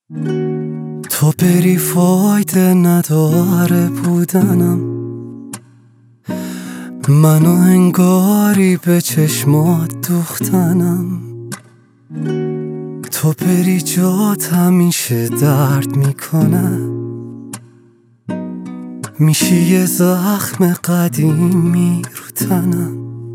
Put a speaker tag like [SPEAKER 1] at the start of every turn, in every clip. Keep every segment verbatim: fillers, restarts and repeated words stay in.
[SPEAKER 1] تو بری فایده نداره بودنم، منو انگاری به چشمات دوختنم. تو بری جات همیشه درد میکنه، میشی یه زخم قدیمی رو تنم.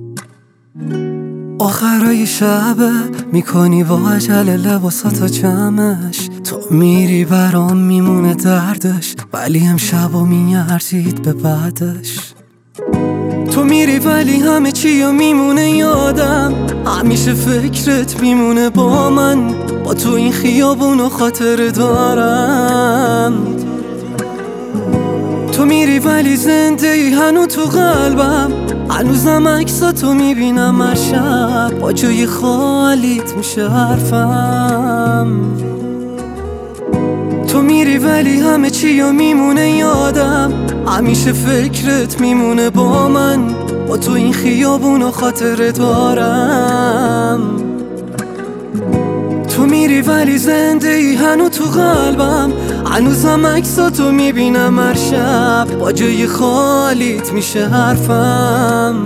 [SPEAKER 1] آخرای شبه میکنی با عجله لباساتو جمعش، تو میری برام میمونه دردش، ولی امشبا میارزید به بعدش. تو میری ولی همه چیو میمونه یادم، همیشه فکرت میمونه با من، با تو این خیابونو خاطر دارم. تو میری ولی زنده ای هنو تو قلبم، هنوزم عکساتو میبینم هر شب، با جای خالیت میشه حرفم. تو میری ولی همه چیو میمونه یادم، همیشه فکرت میمونه با من، با تو این خیابونو خاطر دارم. تو میری ولی زنده ای هنو تو قلبم، هنوزم عکساتو میبینم هر شب، با جای خالیت میشه حرفم.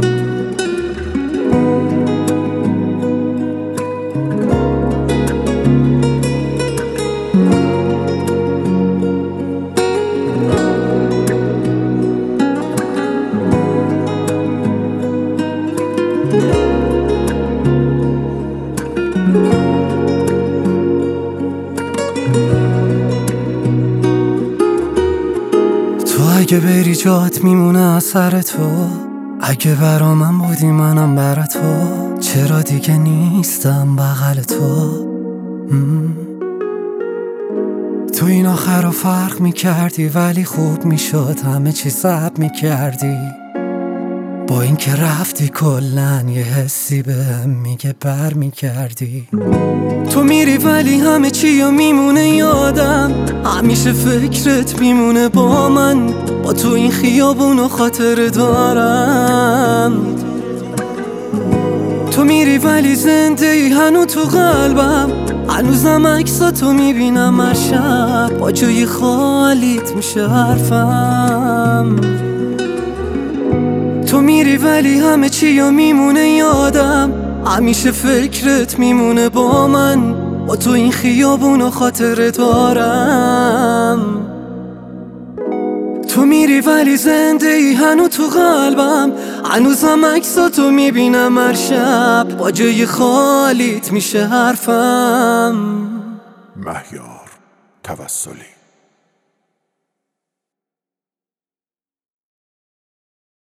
[SPEAKER 1] تو اگه بری جات میمونه اثر تو، اگه برا من بودی منم برا تو، چرا دیگه نیستم بغل تو. مم. تو این آخر رو فرق میکردی ولی خوب میشد، همه چی ضبط میکردی. با این که رفتی کلن یه حسی بهم میگه بر میکردی. تو میری ولی همه چیو میمونه یادم، همیشه فکرت میمونه با من، با تو این خیابونو خاطر دارم. تو میری ولی زنده ای هنو تو قلبم، هنوزم عکساتو میبینم هر شب، با جای خالیت میشه حرفم. تو میری ولی همه چیو میمونه یادم، همیشه فکرت میمونه با من، با تو این خیابونو خاطر دارم. تو میری ولی زنده ای هنو تو قلبم، هنوزم عکساتو میبینم هر شب، با جای خالیت میشه حرفم.
[SPEAKER 2] مهیار توسلی.